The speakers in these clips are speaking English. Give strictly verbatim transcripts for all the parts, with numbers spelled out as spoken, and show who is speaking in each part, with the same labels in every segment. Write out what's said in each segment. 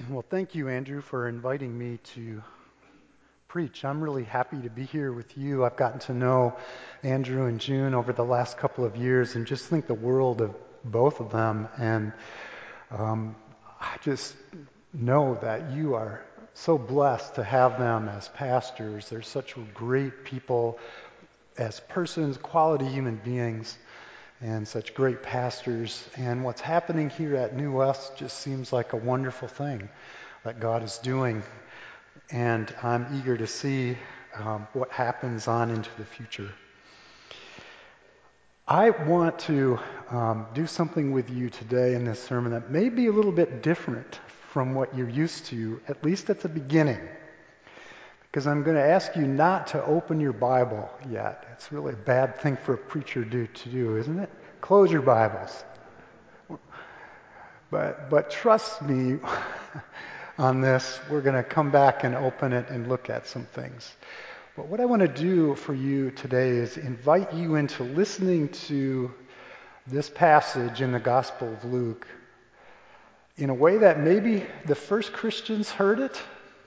Speaker 1: Well, thank you, Andrew, for inviting me to preach. I'm really happy to be here with you. I've gotten to know Andrew and June over the last couple of years and just think the world of both of them. And um, I just know that you are so blessed to have them as pastors. They're such great people as persons, quality human beings, and such great pastors. And what's happening here at New West just seems like a wonderful thing that God is doing. And I'm eager to see um, what happens on into the future. I want to um, do something with you today in this sermon that may be a little bit different from what you're used to, at least at the beginning. Because I'm going to ask you not to open your Bible yet. It's really a bad thing for a preacher to, to do, isn't it? Close your Bibles. But, but trust me on this. We're going to come back and open it and look at some things. But what I want to do for you today is invite you into listening to this passage in the Gospel of Luke in a way that maybe the first Christians heard it,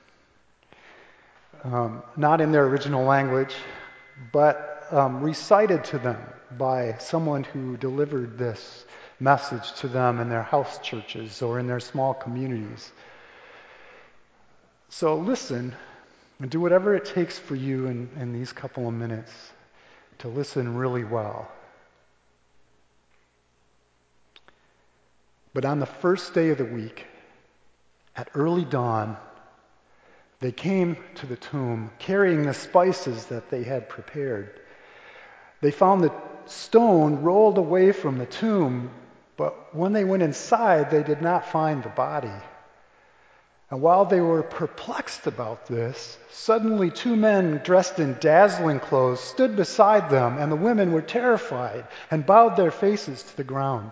Speaker 1: um, not in their original language, but um, recited to them by someone who delivered this message to them in their house churches or in their small communities. So listen and do whatever it takes for you in, in these couple of minutes to listen really well. But on the first day of the week, at early dawn, they came to the tomb carrying the spices that they had prepared. They found the stone rolled away from the tomb, but when they went inside, they did not find the body. And while they were perplexed about this, suddenly two men dressed in dazzling clothes stood beside them, and the women were terrified and bowed their faces to the ground.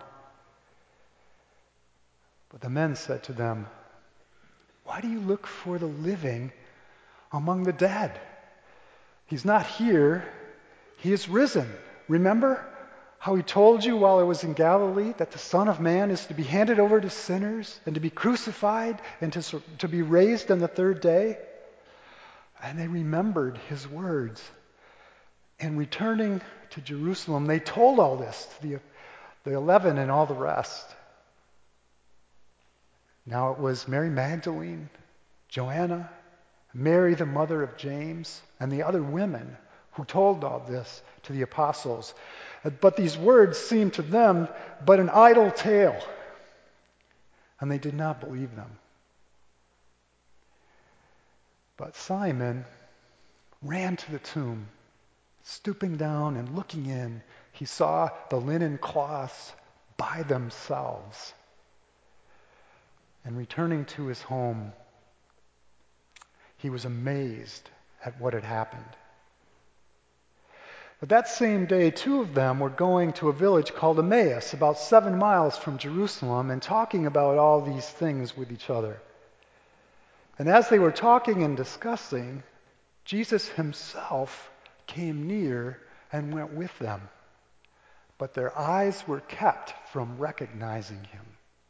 Speaker 1: But the men said to them, "Why do you look for the living among the dead? He's not here. He is risen. Remember how he told you while I was in Galilee that the Son of Man is to be handed over to sinners and to be crucified and to, to be raised on the third day?" And they remembered his words. And returning to Jerusalem, they told all this to the, the eleven and all the rest. Now it was Mary Magdalene, Joanna, Mary the mother of James, and the other women who told all this to the apostles. But these words seemed to them but an idle tale, and they did not believe them. But Simon ran to the tomb. Stooping down and looking in, he saw the linen cloths by themselves. And returning to his home, he was amazed at what had happened. But that same day, two of them were going to a village called Emmaus, about seven miles from Jerusalem, and talking about all these things with each other. And as they were talking and discussing, Jesus himself came near and went with them. But their eyes were kept from recognizing him.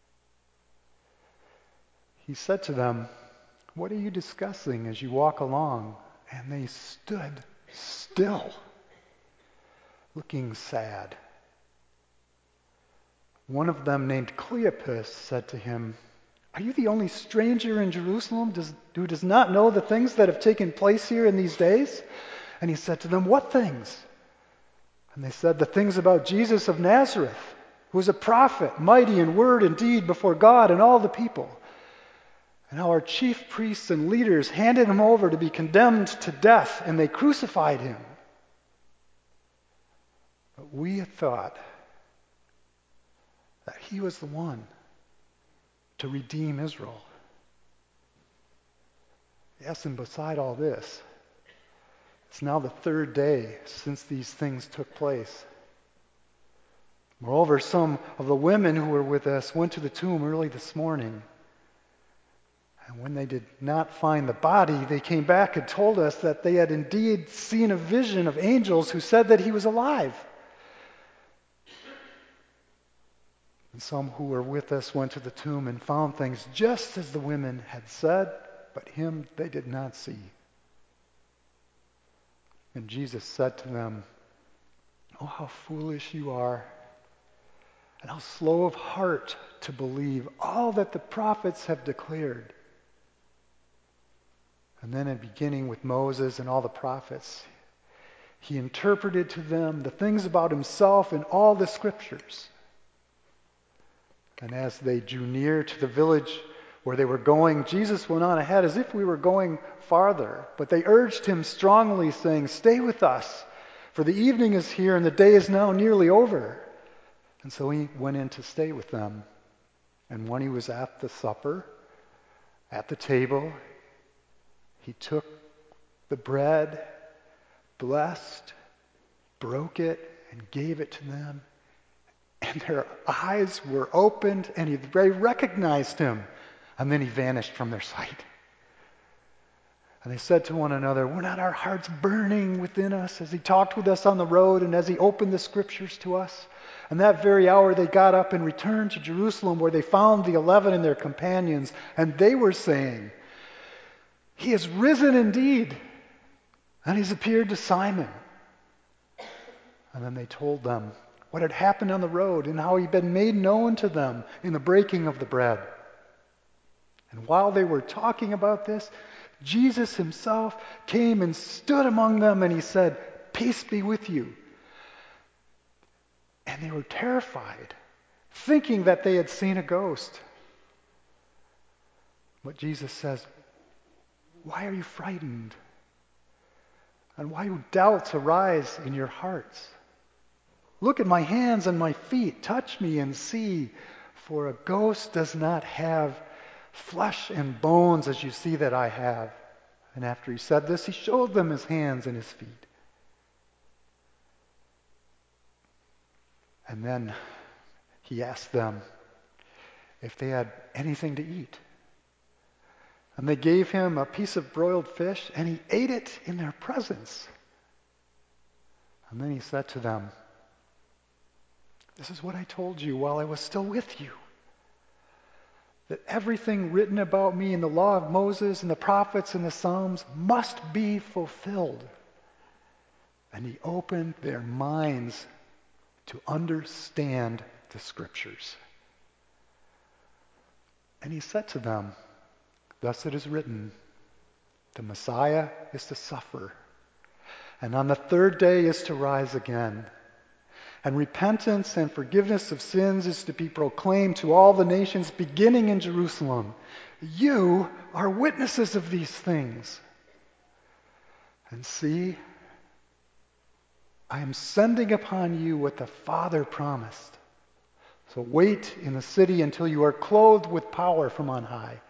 Speaker 1: He said to them, "What are you discussing as you walk along?" And they stood still, looking sad. One of them, named Cleopas, said to him, "Are you the only stranger in Jerusalem does, who does not know the things that have taken place here in these days?" And he said to them, "What things?" And they said, "The things about Jesus of Nazareth, who was a prophet, mighty in word and deed before God and all the people. And how our chief priests and leaders handed him over to be condemned to death, and they crucified him. But we had thought that he was the one to redeem Israel." Yes, and beside all this, it's now the third day since these things took place. Moreover, some of the women who were with us went to the tomb early this morning. And when they did not find the body, they came back and told us that they had indeed seen a vision of angels who said that he was alive. And some who were with us went to the tomb and found things just as the women had said, but him they did not see. And Jesus said to them, "Oh, how foolish you are, and how slow of heart to believe all that the prophets have declared." And then in beginning with Moses and all the prophets, he interpreted to them the things about himself in all the scriptures. And as they drew near to the village where they were going, Jesus went on ahead as if we were going farther. But they urged him strongly, saying, "Stay with us, for the evening is here and the day is now nearly over." And so he went in to stay with them. And when he was at the supper, at the table, he took the bread, blessed, broke it, and gave it to them. And their eyes were opened, and he, they recognized him. And then he vanished from their sight. And they said to one another, "Were not our hearts burning within us as he talked with us on the road and as he opened the scriptures to us?" And that very hour they got up and returned to Jerusalem, where they found the eleven and their companions. And they were saying, "He is risen indeed, and he's appeared to Simon." And then they told them what had happened on the road and how he'd been made known to them in the breaking of the bread. And while they were talking about this, Jesus himself came and stood among them, and he said, "Peace be with you." And they were terrified, thinking that they had seen a ghost. But Jesus says, "Why are you frightened? And why do doubts arise in your hearts? Look at my hands and my feet. Touch me and see, for a ghost does not have flesh and bones as you see that I have." And after he said this, he showed them his hands and his feet. And then he asked them if they had anything to eat. And they gave him a piece of broiled fish, and he ate it in their presence. And then he said to them, "This is what I told you while I was still with you, that everything written about me in the law of Moses and the prophets and the Psalms must be fulfilled." And he opened their minds to understand the scriptures. And he said to them, "Thus it is written, the Messiah is to suffer, and on the third day is to rise again. And repentance and forgiveness of sins is to be proclaimed to all the nations, beginning in Jerusalem. You are witnesses of these things. And see, I am sending upon you what the Father promised. So wait in the city until you are clothed with power from on high."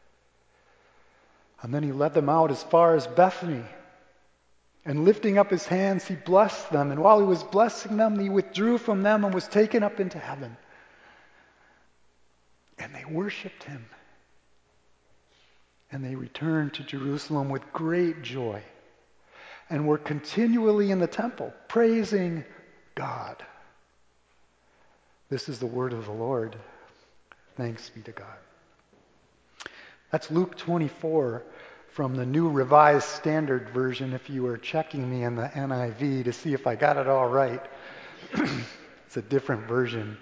Speaker 1: And then he led them out as far as Bethany. And lifting up his hands, he blessed them. And while he was blessing them, he withdrew from them and was taken up into heaven. And they worshiped him. And they returned to Jerusalem with great joy and were continually in the temple, praising God. This is the word of the Lord. Thanks be to God. That's Luke twenty-four from the New Revised Standard Version, if you were checking me in the N I V to see if I got it all right. It's a different version.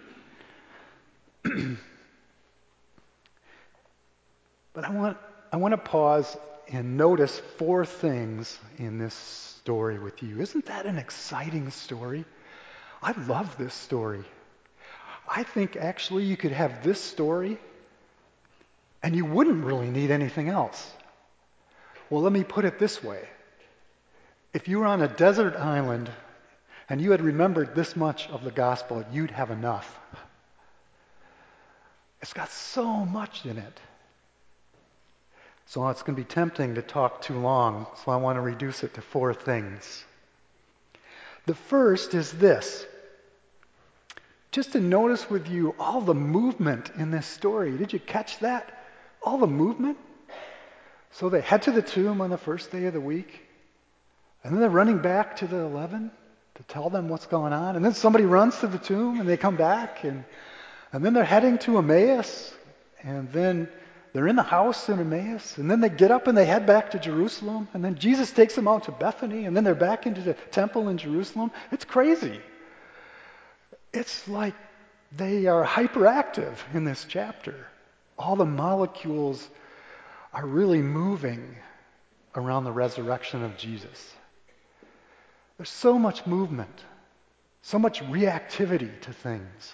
Speaker 1: But I want I want to pause and notice four things in this story with you. Isn't that an exciting story? I love this story. I think actually you could have this story and you wouldn't really need anything else. Well, let me put it this way. If you were on a desert island and you had remembered this much of the gospel, you'd have enough. It's got so much in it. So it's going to be tempting to talk too long, so I want to reduce it to four things. The first is this. Just to notice with you all the movement in this story. Did you catch that? All the movement? So they head to the tomb on the first day of the week, and then they're running back to the eleven to tell them what's going on, and then somebody runs to the tomb, and they come back, and And then they're heading to Emmaus, and then they're in the house in Emmaus, and then they get up and they head back to Jerusalem, and then Jesus takes them out to Bethany, and then they're back into the temple in Jerusalem. It's crazy. It's like they are hyperactive in this chapter. All the molecules are really moving around the resurrection of Jesus. There's so much movement, so much reactivity to things.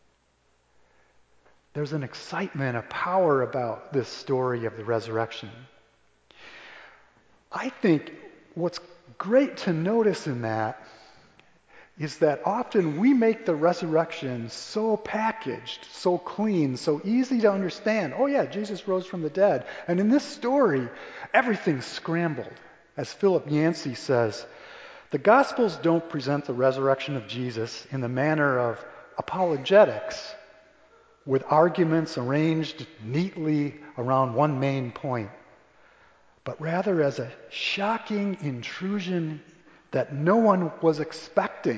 Speaker 1: There's an excitement, a power about this story of the resurrection. I think what's great to notice in that is that often we make the resurrection so packaged, so clean, so easy to understand. Oh yeah, Jesus rose from the dead. And in this story, everything's scrambled. As Philip Yancey says, the Gospels don't present the resurrection of Jesus in the manner of apologetics, with arguments arranged neatly around one main point, but rather as a shocking intrusion that no one was expecting.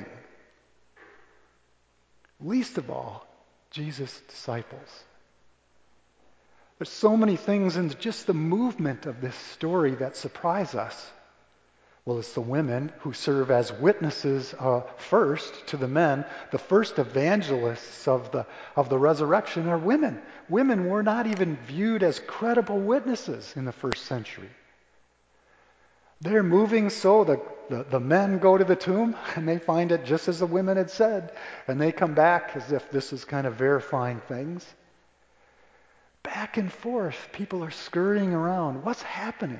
Speaker 1: Least of all, Jesus' disciples. There's so many things in just the movement of this story that surprise us. Well, it's the women who serve as witnesses uh, first to the men. The first evangelists of the of the resurrection are women. Women were not even viewed as credible witnesses in the first century. They're moving so the, the, the men go to the tomb and they find it just as the women had said. And they come back as if this is kind of verifying things. Back and forth, people are scurrying around. What's happening?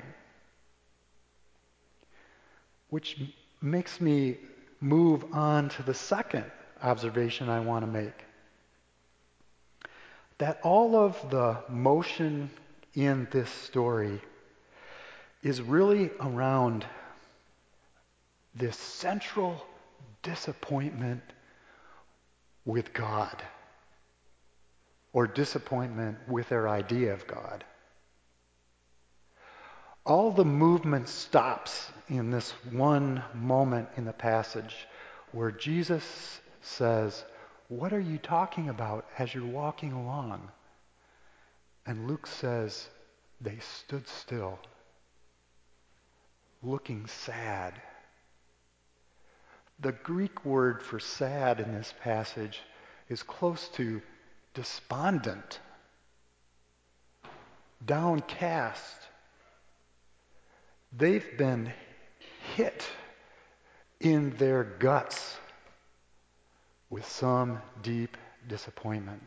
Speaker 1: Which makes me move on to the second observation I want to make. That all of the motion in this story is really around this central disappointment with God, or disappointment with their idea of God. All the movement stops in this one moment in the passage where Jesus says, "What are you talking about as you're walking along?" And Luke says, "They stood still, looking sad." The Greek word for sad in this passage is close to despondent, downcast. They've been hit in their guts with some deep disappointment.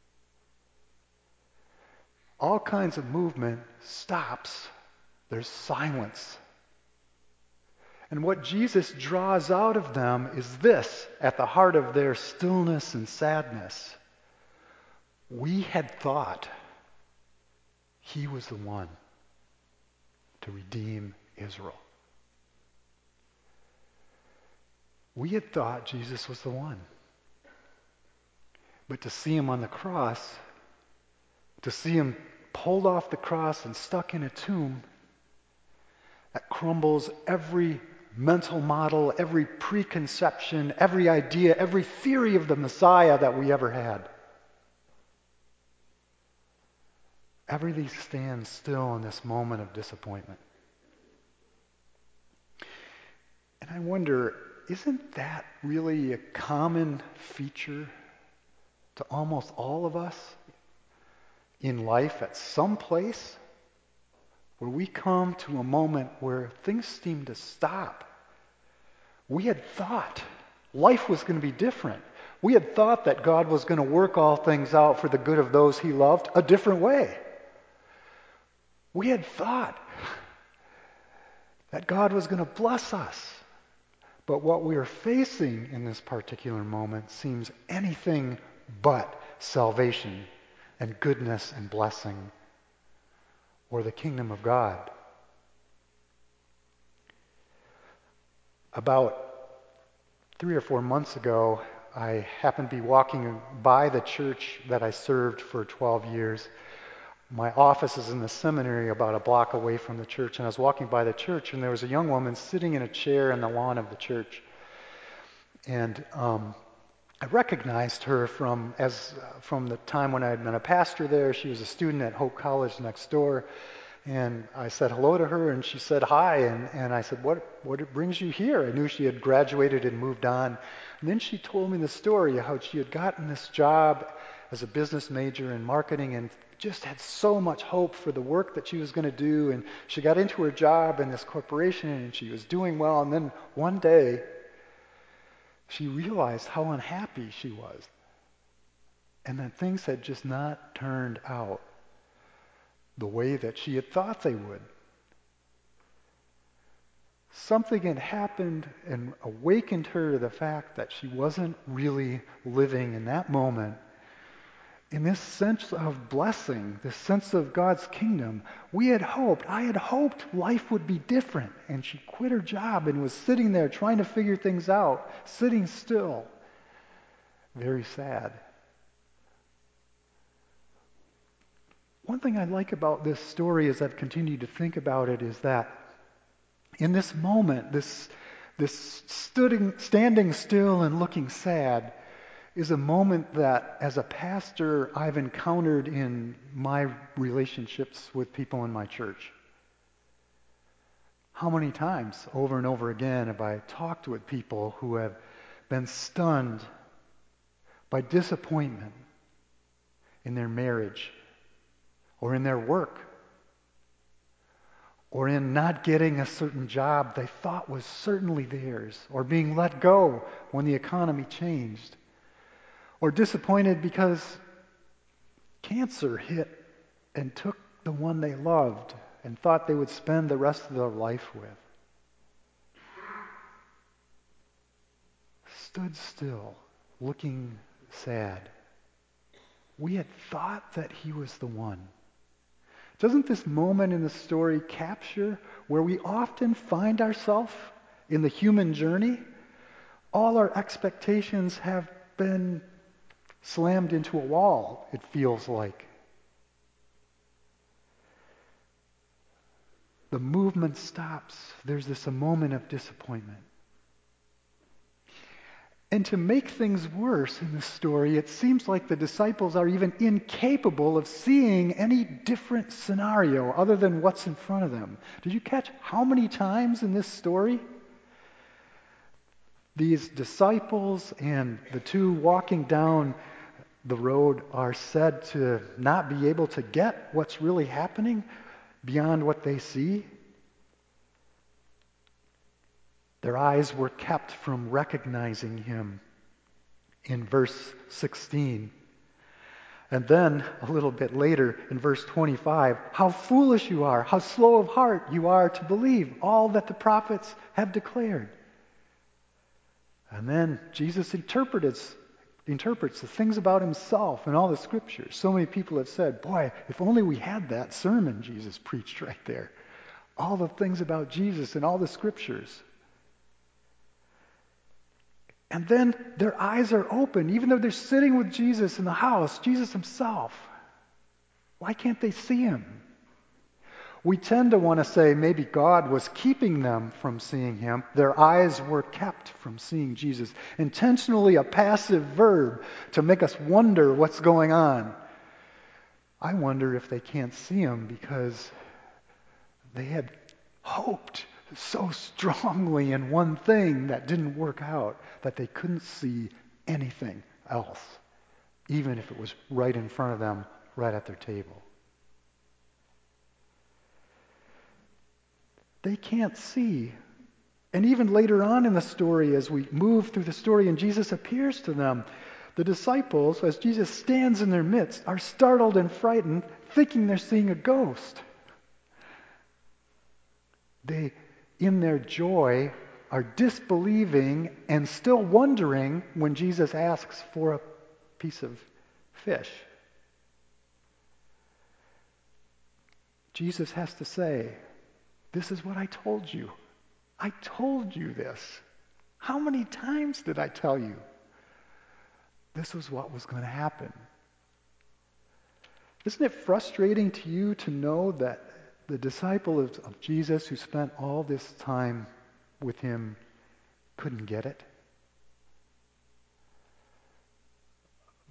Speaker 1: All kinds of movement stops. There's silence. And what Jesus draws out of them is this, at the heart of their stillness and sadness. We had thought he was the one to redeem Israel. We had thought Jesus was the one. But to see him on the cross, to see him pulled off the cross and stuck in a tomb, that crumbles every mental model, every preconception, every idea, every theory of the Messiah that we ever had. Everything stands still in this moment of disappointment. And I wonder, isn't that really a common feature to almost all of us in life at some place? Where we come to a moment where things seem to stop. We had thought life was going to be different. We had thought that God was going to work all things out for the good of those he loved a different way. We had thought that God was going to bless us. But what we are facing in this particular moment seems anything but salvation and goodness and blessing, or the kingdom of God. About three or four months ago, I happened to be walking by the church that I served for twelve years. My office is in the seminary about a block away from the church, and I was walking by the church, and there was a young woman sitting in a chair in the lawn of the church. And um, I recognized her from as uh, from the time when I had been a pastor there. She was a student at Hope College next door, and I said hello to her, and she said hi, and, and I said, what what brings you here? I knew she had graduated and moved on. And then she told me the story of how she had gotten this job as a business major in marketing and just had so much hope for the work that she was going to do. And she got into her job in this corporation, and she was doing well. And then one day, she realized how unhappy she was, and that things had just not turned out the way that she had thought they would. Something had happened and awakened her to the fact that she wasn't really living in that moment in this sense of blessing, this sense of God's kingdom. We had hoped, I had hoped life would be different. And she quit her job and was sitting there trying to figure things out, sitting still. Very sad. One thing I like about this story as I've continued to think about it is that in this moment, this, this stooding, standing still and looking sad is a moment that, as a pastor, I've encountered in my relationships with people in my church. How many times, over and over again, have I talked with people who have been stunned by disappointment in their marriage, or in their work, or in not getting a certain job they thought was certainly theirs, or being let go when the economy changed, or disappointed because cancer hit and took the one they loved and thought they would spend the rest of their life with. Stood still, looking sad. We had thought that he was the one. Doesn't this moment in the story capture where we often find ourselves in the human journey? All our expectations have been slammed into a wall, it feels like. The movement stops. There's this a moment of disappointment. And to make things worse in this story, it seems like the disciples are even incapable of seeing any different scenario other than what's in front of them. Did you catch how many times in this story these disciples and the two walking down the road are said to not be able to get what's really happening beyond what they see? Their eyes were kept from recognizing him in verse sixteen. And then, a little bit later, in verse twenty-five, how foolish you are, how slow of heart you are to believe all that the prophets have declared. And then Jesus interprets, interprets the things about himself in all the scriptures. So many people have said, boy, if only we had that sermon Jesus preached right there. All the things about Jesus in all the scriptures. And then their eyes are open, even though they're sitting with Jesus in the house, Jesus himself. Why can't they see him? We tend to want to say maybe God was keeping them from seeing him. Their eyes were kept from seeing Jesus. Intentionally a passive verb to make us wonder what's going on. I wonder if they can't see him because they had hoped so strongly in one thing that didn't work out that they couldn't see anything else, even if it was right in front of them, right at their table. They can't see. And even later on in the story, as we move through the story and Jesus appears to them, the disciples, as Jesus stands in their midst, are startled and frightened, thinking they're seeing a ghost. They, in their joy, are disbelieving and still wondering when Jesus asks for a piece of fish. Jesus has to say, this is what I told you. I told you this. How many times did I tell you? This was what was going to happen. Isn't it frustrating to you to know that the disciple of, of Jesus who spent all this time with him couldn't get it?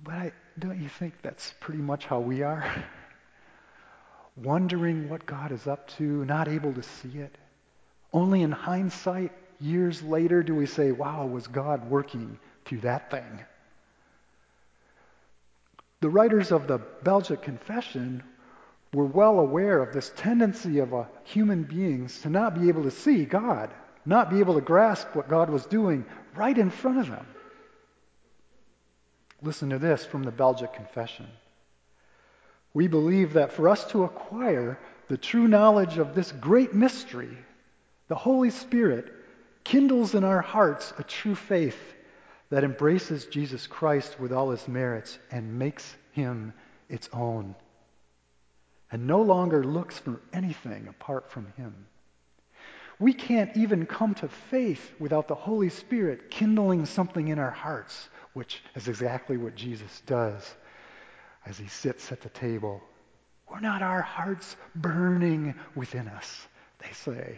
Speaker 1: But I, don't you think that's pretty much how we are? Wondering what God is up to, not able to see it. Only in hindsight, years later, do we say, wow, was God working through that thing? The writers of the Belgic Confession were well aware of this tendency of uh, human beings to not be able to see God, not be able to grasp what God was doing right in front of them. Listen to this from the Belgic Confession. We believe that for us to acquire the true knowledge of this great mystery, the Holy Spirit kindles in our hearts a true faith that embraces Jesus Christ with all his merits and makes him its own, and no longer looks for anything apart from him. We can't even come to faith without the Holy Spirit kindling something in our hearts, which is exactly what Jesus does as he sits at the table. Were not our hearts burning within us, they say.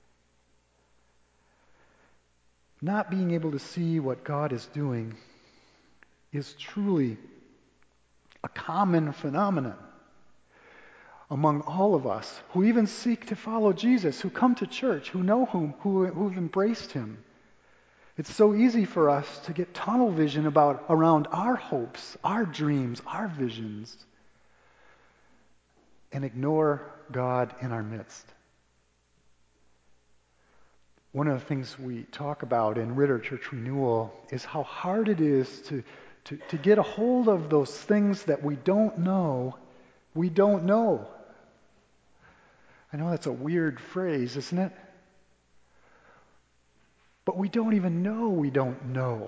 Speaker 1: Not being able to see what God is doing is truly a common phenomenon among all of us who even seek to follow Jesus, who come to church, who know him, who, who've embraced him. It's so easy for us to get tunnel vision about around our hopes, our dreams, our visions, and ignore God in our midst. One of the things we talk about in Ritter Church Renewal is how hard it is to, to, to get a hold of those things that we don't know, we don't know. I know that's a weird phrase, isn't it? But we don't even know we don't know.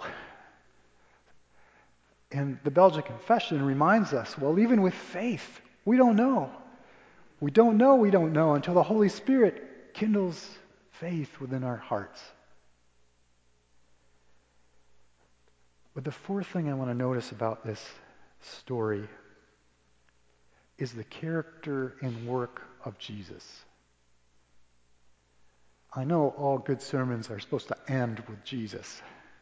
Speaker 1: And the Belgic Confession reminds us, well, even with faith, we don't know. We don't know we don't know until the Holy Spirit kindles faith within our hearts. But the fourth thing I want to notice about this story is the character and work of Jesus. I know all good sermons are supposed to end with Jesus.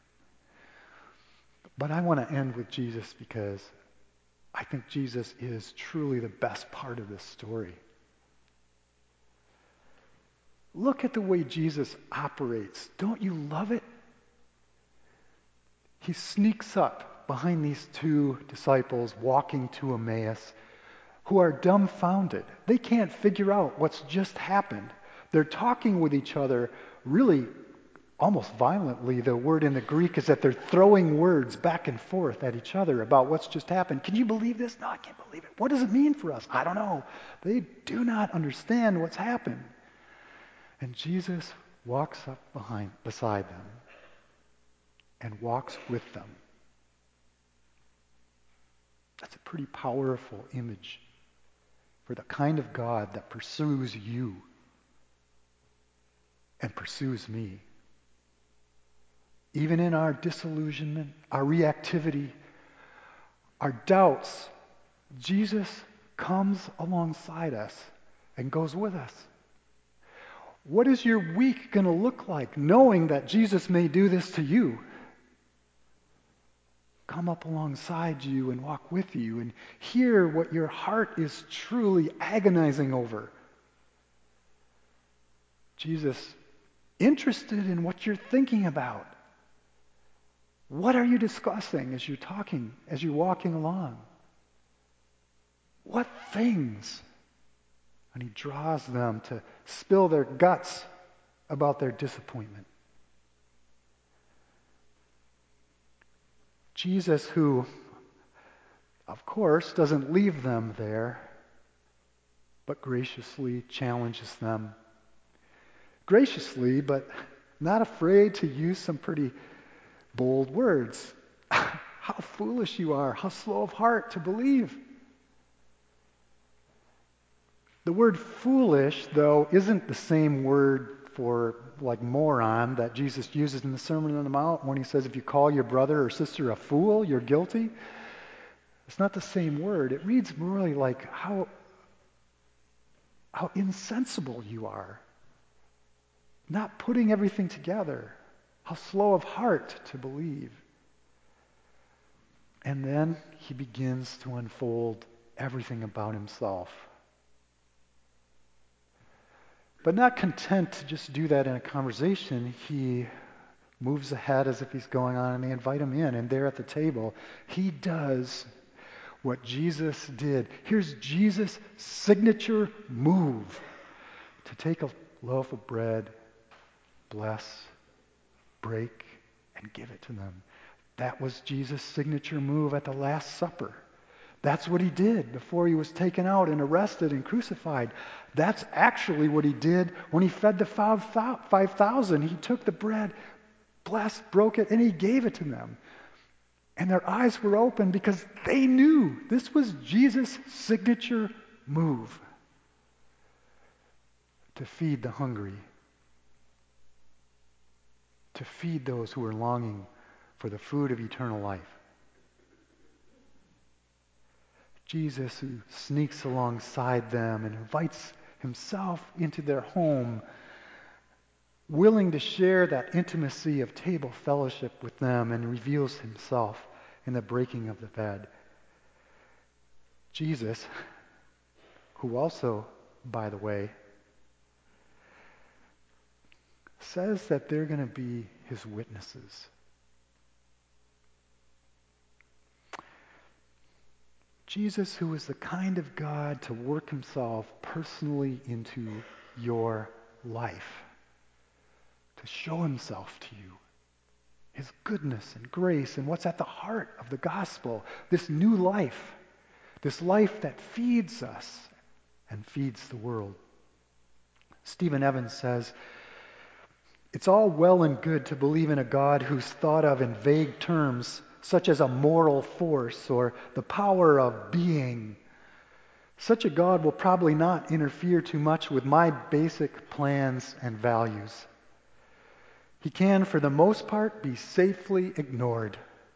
Speaker 1: But I want to end with Jesus because I think Jesus is truly the best part of this story. Look at the way Jesus operates. Don't you love it? He sneaks up behind these two disciples walking to Emmaus who are dumbfounded. They can't figure out what's just happened. They're talking with each other really almost violently. The word in the Greek is that they're throwing words back and forth at each other about what's just happened. Can you believe this? No, I can't believe it. What does it mean for us? I don't know. They do not understand what's happened. And Jesus walks up behind, beside them and walks with them. That's a pretty powerful image for the kind of God that pursues you and pursues me. Even in our disillusionment, our reactivity, our doubts, Jesus comes alongside us and goes with us. What is your week going to look like knowing that Jesus may do this to you? Come up alongside you and walk with you and hear what your heart is truly agonizing over. Jesus, interested in what you're thinking about. What are you discussing as you're talking, as you're walking along? What things? And he draws them to spill their guts about their disappointment. Jesus, who, of course, doesn't leave them there, but graciously challenges them. Graciously, but not afraid to use some pretty bold words. How foolish you are, how slow of heart to believe. The word foolish, though, isn't the same word for like moron that Jesus uses in the Sermon on the Mount when he says if you call your brother or sister a fool, you're guilty. It's not the same word. It reads more like how, how insensible you are. Not putting everything together. How slow of heart to believe. And then he begins to unfold everything about himself. But not content to just do that in a conversation, he moves ahead as if he's going on, and they invite him in. And there at the table, he does what Jesus did. Here's Jesus' signature move: to take a loaf of bread, bless, break, and give it to them. That was Jesus' signature move at the Last Supper. That's what he did before he was taken out and arrested and crucified. That's actually what he did when he fed the five thousand. He took the bread, blessed, broke it, and he gave it to them. And their eyes were open because they knew this was Jesus' signature move: to feed the hungry, to feed those who are longing for the food of eternal life. Jesus, who sneaks alongside them and invites himself into their home, willing to share that intimacy of table fellowship with them, and reveals himself in the breaking of the bread. Jesus, who also, by the way, says that they're going to be his witnesses. Jesus, who is the kind of God to work himself personally into your life, to show himself to you, his goodness and grace and what's at the heart of the gospel, this new life, this life that feeds us and feeds the world. Stephen Evans says, "It's all well and good to believe in a God who's thought of in vague terms, such as a moral force or the power of being. Such a God will probably not interfere too much with my basic plans and values. He can, for the most part, be safely ignored.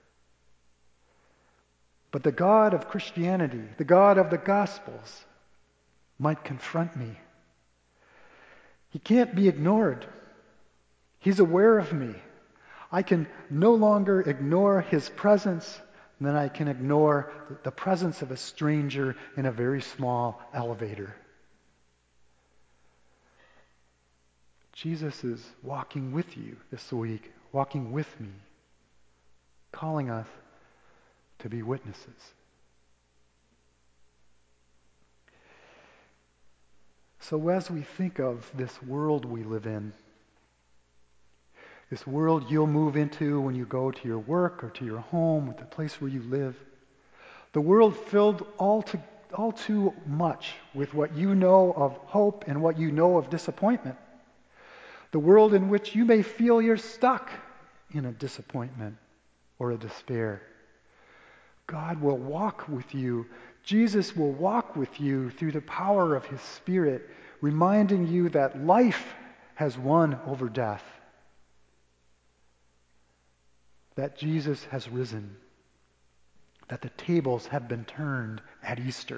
Speaker 1: But the God of Christianity, the God of the Gospels, might confront me. He can't be ignored. He's aware of me. I can no longer ignore his presence, and then I can ignore the presence of a stranger in a very small elevator." Jesus is walking with you this week, walking with me, calling us to be witnesses. So as we think of this world we live in, this world you'll move into when you go to your work or to your home, the place where you live, the world filled all, to, all too much with what you know of hope and what you know of disappointment. The world in which you may feel you're stuck in a disappointment or a despair. God will walk with you. Jesus will walk with you through the power of his Spirit, reminding you that life has won over death. That Jesus has risen, that the tables have been turned at Easter.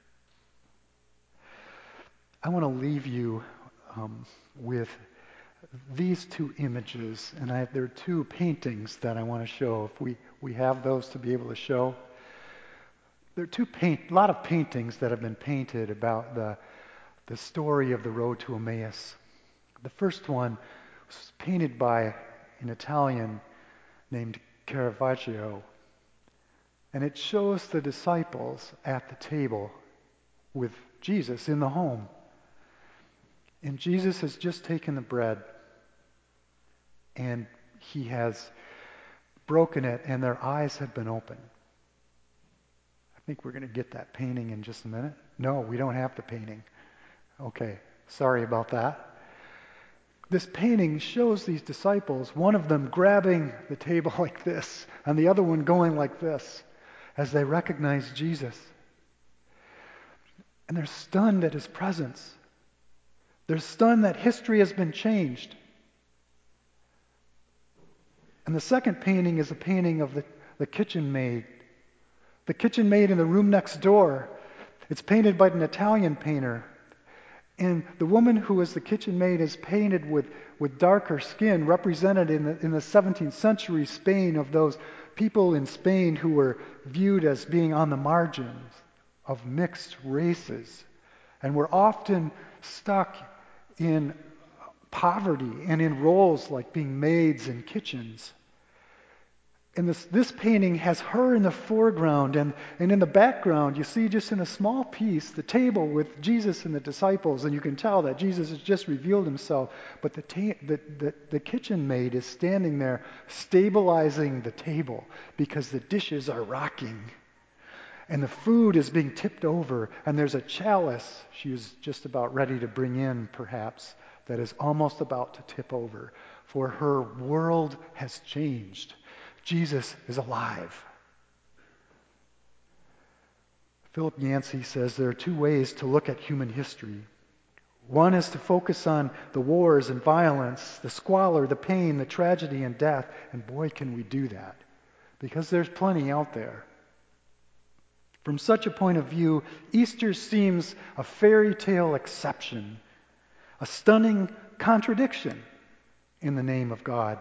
Speaker 1: I want to leave you um, with these two images, and I, there are two paintings that I want to show. If we, we have those to be able to show. There are two paint, a lot of paintings that have been painted about the, the story of the road to Emmaus. The first one was painted by an Italian named Caravaggio. And it shows the disciples at the table with Jesus in the home. And Jesus has just taken the bread and he has broken it, and their eyes have been opened. I think we're going to get that painting in just a minute. No, we don't have the painting. Okay, sorry about that. This painting shows these disciples, one of them grabbing the table like this, and the other one going like this, as they recognize Jesus. And they're stunned at his presence. They're stunned that history has been changed. And the second painting is a painting of the, the kitchen maid. The kitchen maid in the room next door. It's painted by an Italian painter. And the woman who is the kitchen maid is painted with, with darker skin, represented in the, in the seventeenth century Spain of those people in Spain who were viewed as being on the margins of mixed races and were often stuck in poverty and in roles like being maids in kitchens. And this, this painting has her in the foreground, and, and in the background you see just in a small piece the table with Jesus and the disciples, and you can tell that Jesus has just revealed himself, but the, ta- the, the, the kitchen maid is standing there stabilizing the table because the dishes are rocking. And the food is being tipped over, and there's a chalice she was just about ready to bring in, perhaps, that is almost about to tip over. For her world has changed. Jesus is alive. Philip Yancey says there are two ways to look at human history. One is to focus on the wars and violence, the squalor, the pain, the tragedy and death. And boy, can we do that, because there's plenty out there. From such a point of view, Easter seems a fairy tale exception, a stunning contradiction in the name of God.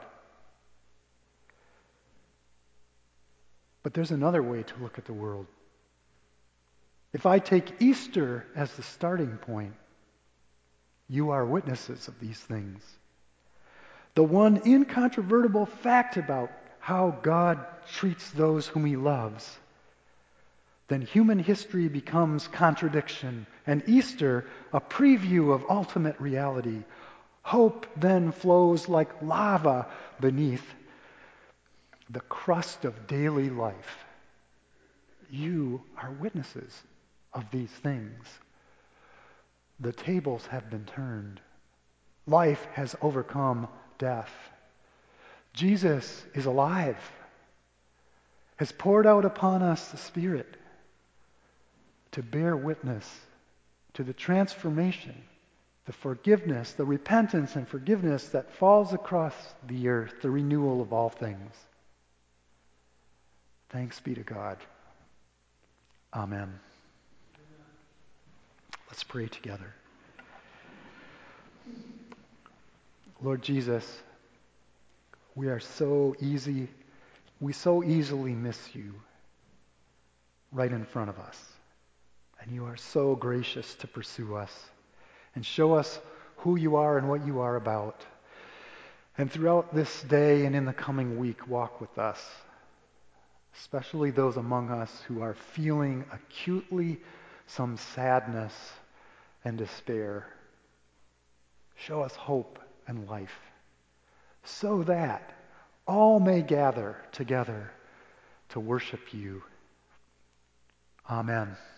Speaker 1: But there's another way to look at the world. If I take Easter as the starting point, you are witnesses of these things. The one incontrovertible fact about how God treats those whom he loves, then human history becomes contradiction, and Easter a preview of ultimate reality. Hope then flows like lava beneath the crust of daily life. You are witnesses of these things. The tables have been turned. Life has overcome death. Jesus is alive, has poured out upon us the Spirit to bear witness to the transformation, the forgiveness, the repentance and forgiveness that falls across the earth, the renewal of all things. Thanks be to God. Amen. Let's pray together. Lord Jesus, we are so easy, we so easily miss you right in front of us. And you are so gracious to pursue us and show us who you are and what you are about. And throughout this day and in the coming week, walk with us, especially those among us who are feeling acutely some sadness and despair. Show us hope and life, so that all may gather together to worship you. Amen.